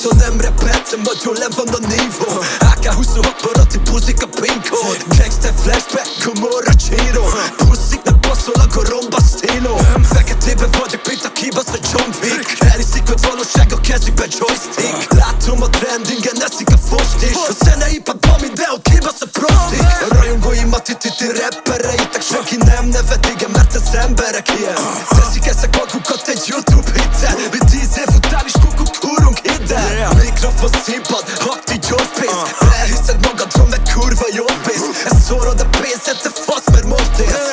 Attól nem repeltem, nagyon le van a nívó. AK-26 baráti buzik a pinkód. Gangster flashback, Gomorra Csíró. Puszik nem passzol a goromba stíló. Feketében vagyok, mint a kibasz a John Wick. Elhiszik, hogy valóság a kezükben joystick. Látom a trendingen, eszik a fostik. A zene hip-hopban mindenhol kibasz a prostik. A rajongóimat itt rappereitek, senki nem nevet, igen, mert az emberek ilyen. Teszik ezek magukat egy YouTube hittel. Mi 10 év után is kukuk húrunk ide. Mikrofon, színpad, aktív gyors pénz. Elhiszed magadról, meg kurva jó pénz. Ezt szórod a pénzed, te fasz, mert most élsz.